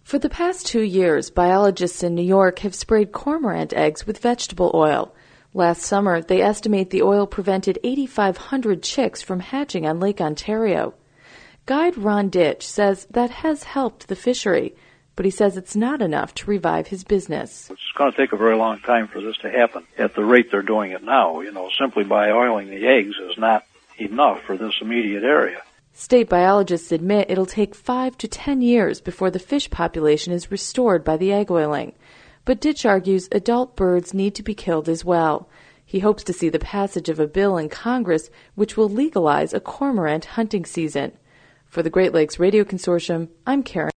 For the past 2 years, biologists in New York have sprayed cormorant eggs with vegetable oil. Last summer, they estimate the oil prevented 8,500 chicks from hatching on Lake Ontario. Guide Ron Ditch says that has helped the fishery, but he says it's not enough to revive his business. It's going to take a very long time for this to happen at the rate they're doing it now. Simply by oiling the eggs is not enough for this immediate area. State biologists admit it'll take 5 to 10 years before the fish population is restored by the egg oiling. But Ditch argues adult birds need to be killed as well. He hopes to see the passage of a bill in Congress which will legalize a cormorant hunting season. For the Great Lakes Radio Consortium, I'm Karen.